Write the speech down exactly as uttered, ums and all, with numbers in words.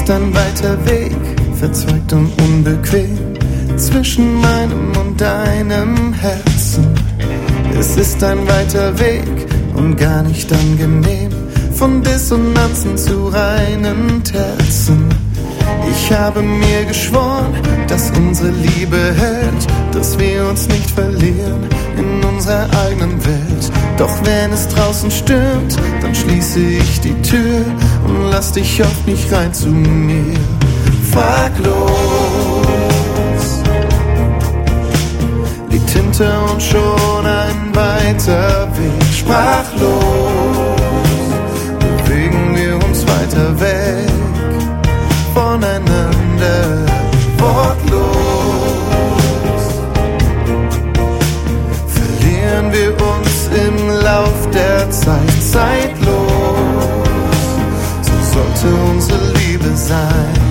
ist ein weiter Weg, verzweigt und unbequem, zwischen meinem und deinem Herzen. Es ist ein weiter Weg und gar nicht angenehm, von Dissonanzen zu reinen Terzen. Ich habe mir geschworen, dass unsere Liebe hält, dass wir uns nicht verlieren in unserer eigenen Welt. Doch wenn es draußen stürmt, dann schließe ich die Tür und lass dich auf mich rein zu mir. Frag los, liegt hinter uns schon ein weiter Weg. Sprachlos bewegen wir uns weiter weg voneinander, wortlos verlieren wir uns im Lauf der Zeit, zeitlos. So sollte unsere Liebe sein.